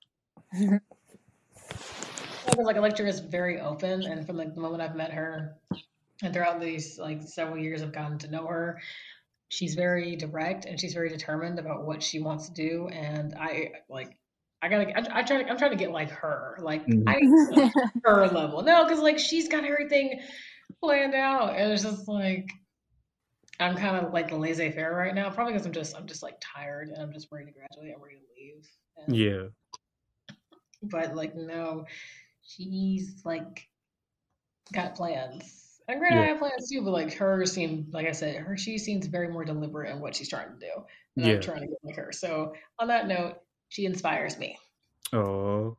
like Electria is very open, and from like the moment I've met her, and throughout these like several years I've gotten to know her, she's very direct and she's very determined about what she wants to do. And I like I'm trying to get like her, like I need like, her level. No, because like she's got everything planned out, and it's just like I'm kind of like laissez-faire right now. Probably because I'm just like tired and I'm just ready to graduate. I'm ready to leave. Yeah. But like no, she's like got plans. And granted, I have plans too, but like her seemed, like I said, she seems very more deliberate in what she's trying to do, and I'm trying to get like her. So on that note, she inspires me. Oh.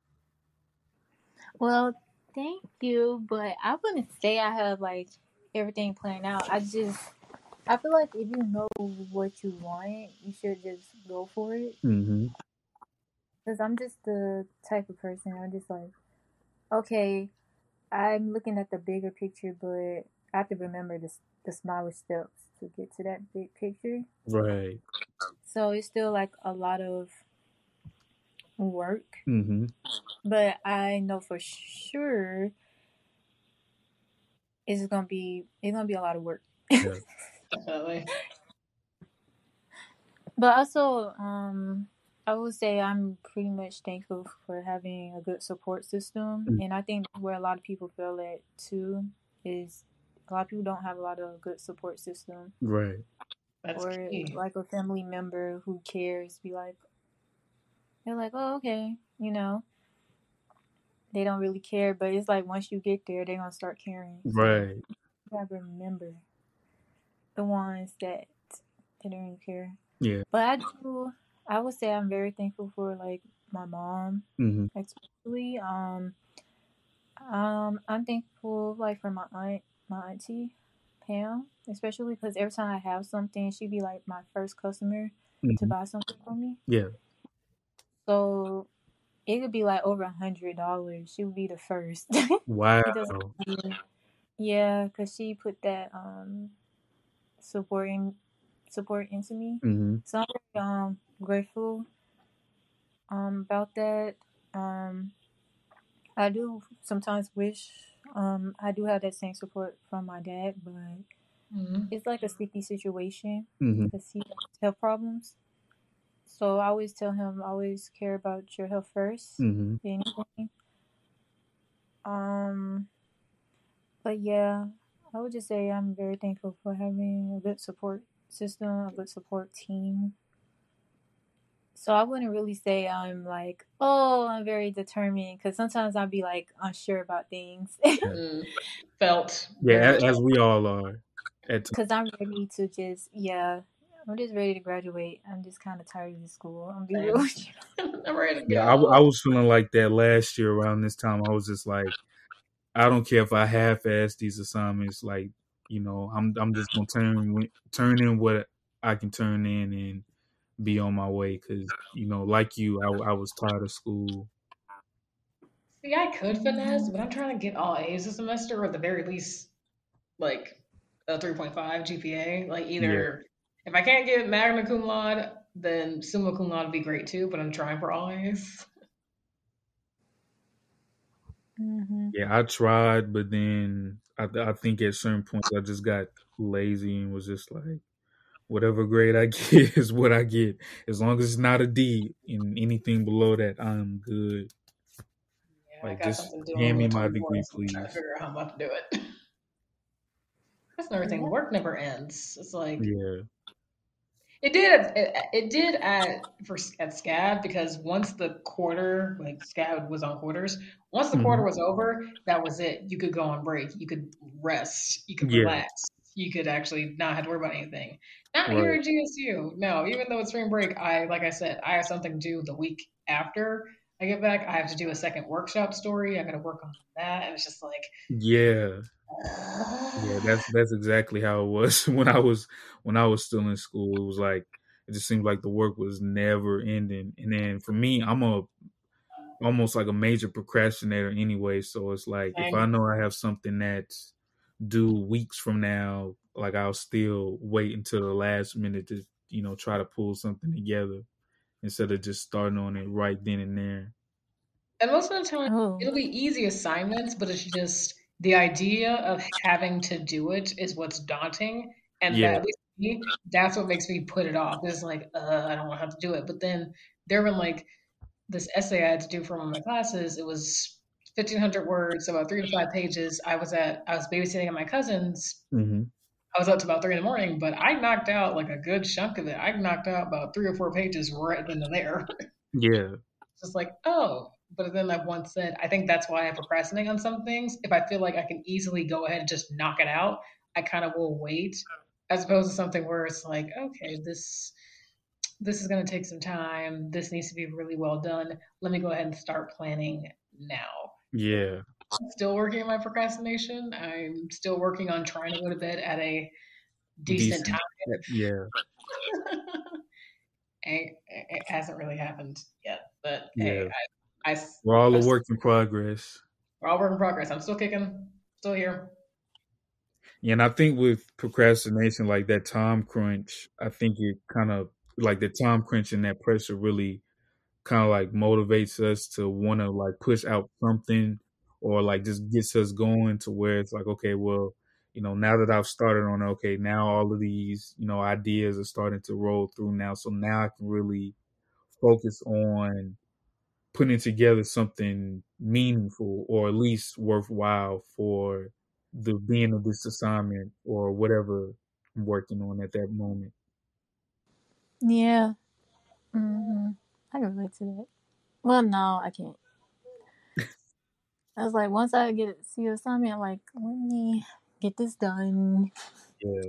Well, thank you, but I wouldn't say I have like everything planned out. I feel like if you know what you want, you should just go for it. Because I'm just the type of person, I'm just like, okay, I'm looking at the bigger picture, but I have to remember the smaller steps to get to that big picture. Right. So it's still like a lot of work. But I know for sure it's gonna be a lot of work. Yeah. Definitely. But also, I would say I'm pretty much thankful for having a good support system, and I think where a lot of people feel that too is a lot of people don't have a lot of good support system. Right. That's or key. Like a family member who cares, they're like, oh, okay, they don't really care, but it's like once you get there, they're gonna start caring. Right. So you gotta remember the ones that don't care. Yeah. But I would say I'm very thankful for like my mom, especially. I'm thankful like for my auntie Pam, especially because every time I have something, she'd be like my first customer to buy something for me. Yeah. So it could be like over $100. She would be the first. Wow. Yeah, because she put that support into me. So I'm very grateful about that. I do sometimes wish I do have that same support from my dad, but it's like a sticky situation because he has health problems. So I always tell him, always care about your health first. Anything. But yeah, I would just say I'm very thankful for having a good support system, a good support team. So I wouldn't really say I'm like, oh, I'm very determined, because sometimes I'll be like unsure about things. Felt. Yeah, as we all are. Because I'm ready to I'm just ready to graduate. I'm just kind of tired of the school. I'm be real with you. I'm ready to go. Yeah, I was feeling like that last year around this time. I was just like, I don't care if I half-ass these assignments. Like, I'm just gonna turn in what I can turn in and be on my way. Because like you, I was tired of school. See, I could finesse, but I'm trying to get all A's this semester, or at the very least, like a 3.5 GPA. Like either if I can't get magna cum laude, then summa cum laude would be great too. But I'm trying for all A's. Yeah, I tried, but then I think at certain points I just got lazy and was just like, whatever grade I get is what I get. As long as it's not a D, and anything below that, I'm good. Yeah, like, I got just something doing hand me my degree, please. Trying to figure out how I'm about to do it. That's another thing. Work never ends. It's like It did at SCAD, because once the quarter, like SCAD was on quarters, once the quarter was over, that was it. You could go on break. You could rest. You could relax. You could actually not have to worry about anything. Not here at GSU. No, even though it's spring break, like I said, I have something to do the week after I get back. I have to do a second workshop story. I got to work on that. And it's just like, yeah, that's exactly how it was when I was still in school. It was like, it just seemed like the work was never ending. And then for me, I'm almost like a major procrastinator anyway. So it's like, if I know I have something that's due weeks from now, like I'll still wait until the last minute to, try to pull something together instead of just starting on it right then and there. And most of the time, it'll be easy assignments, but it's just the idea of having to do it is what's daunting. And that, at least me, that's what makes me put it off. It's like, I don't want to have to do it. But then there have been like this essay I had to do for one of my classes. It was 1,500 words, so about 3 to 5 pages. I was babysitting at my cousin's. I was up to about 3 in the morning, but I knocked out like a good chunk of it. I knocked out about 3 or 4 pages right then and there. Yeah. Just like, oh, but then like once said, I think that's why I procrastinate on some things. If I feel like I can easily go ahead and just knock it out, I kind of will wait, as opposed to something where it's like, okay, this is going to take some time. This needs to be really well done. Let me go ahead and start planning now. Yeah. I'm still working on my procrastination. I'm still working on trying to go to bed at a decent time. Yeah. It hasn't really happened yet, but yeah. Hey, we're all a work in progress. We're all work in progress. I'm still kicking, still here. Yeah, and I think with procrastination, like that time crunch, I think it kind of like the time crunch and that pressure really kind of like motivates us to want to like push out something or like just gets us going to where it's like, okay, well, now that I've started on, okay, now all of these, ideas are starting to roll through now. So now I can really focus on putting together something meaningful or at least worthwhile for the being of this assignment or whatever I'm working on at that moment. Yeah. I can relate to that. Well, no, I can't. I was like, once I get to see the assignment, I'm like, let me get this done. Yeah.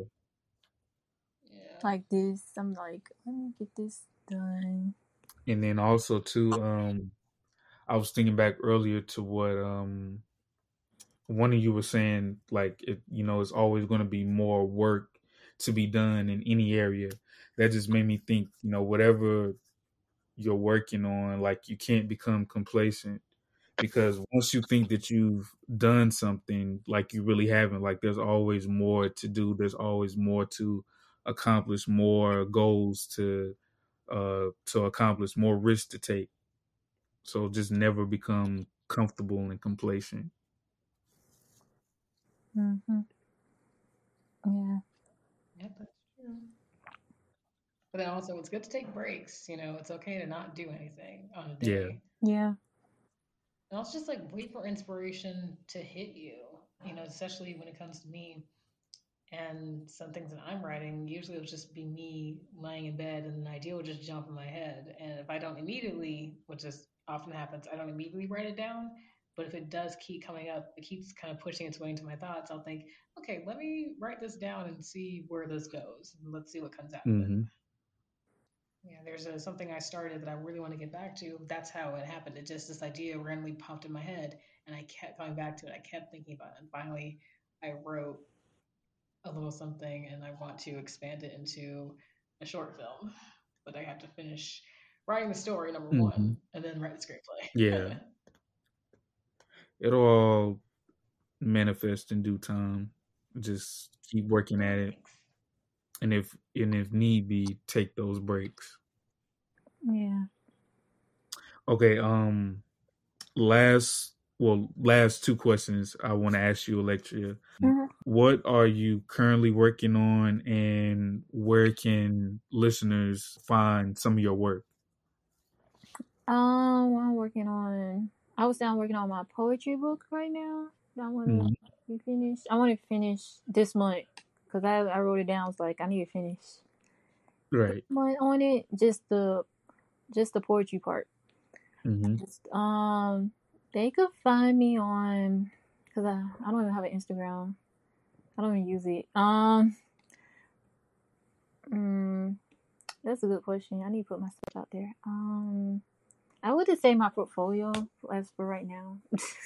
Like this. I'm like, let me get this done. And then also too, I was thinking back earlier to what one of you was saying, like it's always going to be more work to be done in any area. That just made me think, whatever you're working on, like you can't become complacent because once you think that you've done something, like you really haven't. Like there's always more to do. There's always more to accomplish, more goals to accomplish, more risks to take. So just never become comfortable and complacent. Yeah. Yep, that's true. But then also, it's good to take breaks. It's okay to not do anything on a day. Yeah. And also just like wait for inspiration to hit you. Especially when it comes to me and some things that I'm writing. Usually, it'll just be me laying in bed, and an idea will just jump in my head. And if I don't immediately, which is often happens, I don't immediately write it down. But if it does keep coming up, it keeps kind of pushing its way into my thoughts. I'll think, okay, let me write this down and see where this goes. And let's see what comes out of it. Yeah, there's something I started that I really want to get back to. That's how it happened. It just this idea randomly popped in my head, and I kept going back to it. I kept thinking about it, and finally, I wrote a little something, and I want to expand it into a short film. But I have to finish writing the story, number one, and then write the screenplay. Yeah. It'll all manifest in due time. Just keep working at it. And if need be, take those breaks. Yeah. Okay, last two questions I want to ask you, Electria. What are you currently working on, and where can listeners find some of your work? I'm working on. I would say I'm working on my poetry book right now. I want to be finished. I want to finish this month because I wrote it down. I was like, I need to finish. Right. On it, just the poetry part. Just, they could find me on because I don't even have an Instagram. I don't even use it. That's a good question. I need to put myself out there. I would just say my portfolio as for right now.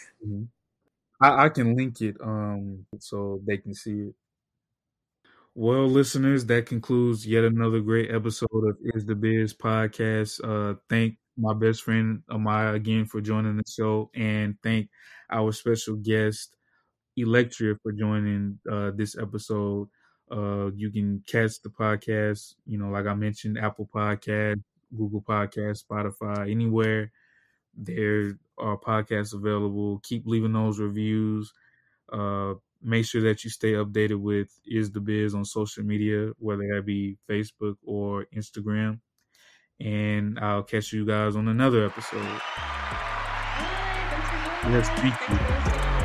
I can link it so they can see it. Well, listeners, that concludes yet another great episode of Is the Biz podcast. Thank my best friend Amaya again for joining the show, and thank our special guest Electria for joining this episode. You can catch the podcast, like I mentioned, Apple Podcast, Google Podcast, Spotify, anywhere there are podcasts available. Keep leaving those reviews. Make sure that you stay updated with Is the Biz on social media, whether that be Facebook or Instagram. and I'll catch you guys on another episode. Yes, thank you.